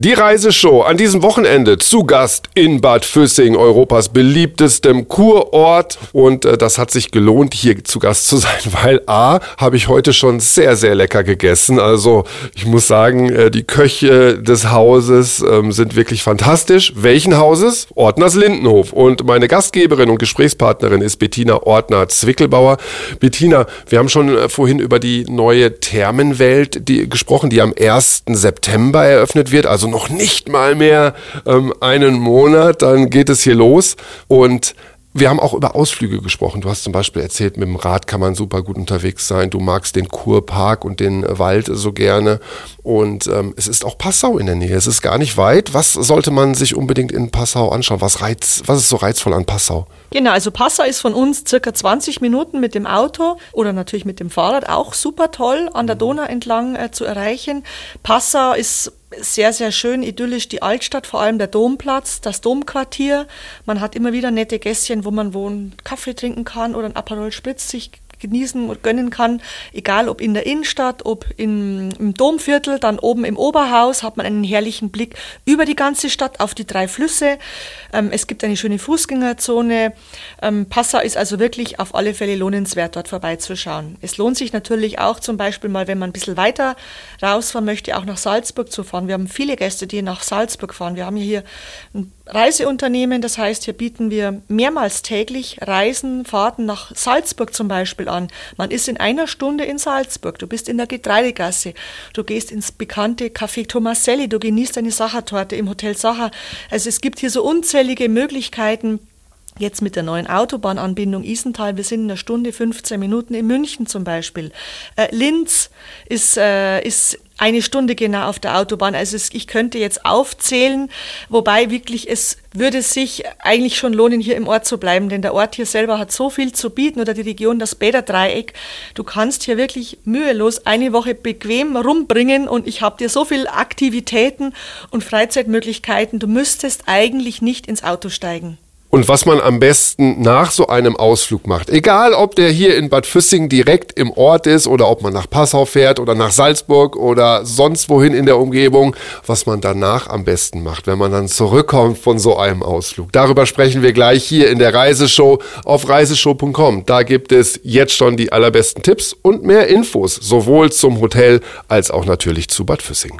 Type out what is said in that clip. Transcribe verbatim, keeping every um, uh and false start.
Die Reiseshow an diesem Wochenende zu Gast in Bad Füssing, Europas beliebtestem Kurort. Und äh, das hat sich gelohnt, hier zu Gast zu sein, weil A, habe ich heute schon sehr, sehr lecker gegessen. Also ich muss sagen, äh, die Köche des Hauses ähm, sind wirklich fantastisch. Welchen Hauses? Ortners Lindenhof. Und meine Gastgeberin und Gesprächspartnerin ist Bettina Ortner-Zwickelbauer. Bettina, wir haben schon äh, vorhin über die neue Thermenwelt die, gesprochen, die am ersten September eröffnet wird. Also noch nicht mal mehr ähm, einen Monat, dann geht es hier los. Und wir haben auch über Ausflüge gesprochen. Du hast zum Beispiel erzählt, mit dem Rad kann man super gut unterwegs sein. Du magst den Kurpark und den Wald so gerne. Und ähm, es ist auch Passau in der Nähe. Es ist gar nicht weit. Was sollte man sich unbedingt in Passau anschauen? Was, reiz, was ist so reizvoll an Passau? Genau, also Passau ist von uns circa zwanzig Minuten mit dem Auto oder natürlich mit dem Fahrrad auch super toll an der Donau entlang äh, zu erreichen. Passau ist sehr, sehr schön, idyllisch, die Altstadt, vor allem der Domplatz, das Domquartier. Man hat immer wieder nette Gässchen, wo man wo einen Kaffee trinken kann oder einen Aperol Spritz sich genießen und gönnen kann, egal ob in der Innenstadt, ob in, im Domviertel, dann oben im Oberhaus hat man einen herrlichen Blick über die ganze Stadt auf die drei Flüsse. Ähm, es gibt eine schöne Fußgängerzone. Ähm, Passau ist also wirklich auf alle Fälle lohnenswert, dort vorbeizuschauen. Es lohnt sich natürlich auch zum Beispiel mal, wenn man ein bisschen weiter rausfahren möchte, auch nach Salzburg zu fahren. Wir haben viele Gäste, die nach Salzburg fahren. Wir haben hier ein Reiseunternehmen, das heißt, hier bieten wir mehrmals täglich Reisen, Fahrten nach Salzburg zum Beispiel an. Man ist in einer Stunde in Salzburg, du bist in der Getreidegasse, du gehst ins bekannte Café Tomaselli, du genießt eine Sachertorte im Hotel Sacher. Also es gibt hier so unzählige Möglichkeiten. Jetzt mit der neuen Autobahnanbindung Isental, wir sind in einer Stunde fünfzehn Minuten in München zum Beispiel. Äh, Linz ist, äh, ist eine Stunde genau auf der Autobahn. Also es, ich könnte jetzt aufzählen, wobei wirklich es würde sich eigentlich schon lohnen, hier im Ort zu bleiben, denn der Ort hier selber hat so viel zu bieten oder die Region, das Bäderdreieck. Du kannst hier wirklich mühelos eine Woche bequem rumbringen und ich habe dir so viele Aktivitäten und Freizeitmöglichkeiten. Du müsstest eigentlich nicht ins Auto steigen. Und was man am besten nach so einem Ausflug macht, egal ob der hier in Bad Füssing direkt im Ort ist oder ob man nach Passau fährt oder nach Salzburg oder sonst wohin in der Umgebung, was man danach am besten macht, wenn man dann zurückkommt von so einem Ausflug. Darüber sprechen wir gleich hier in der Reiseshow auf reiseshow punkt com. Da gibt es jetzt schon die allerbesten Tipps und mehr Infos, sowohl zum Hotel als auch natürlich zu Bad Füssing.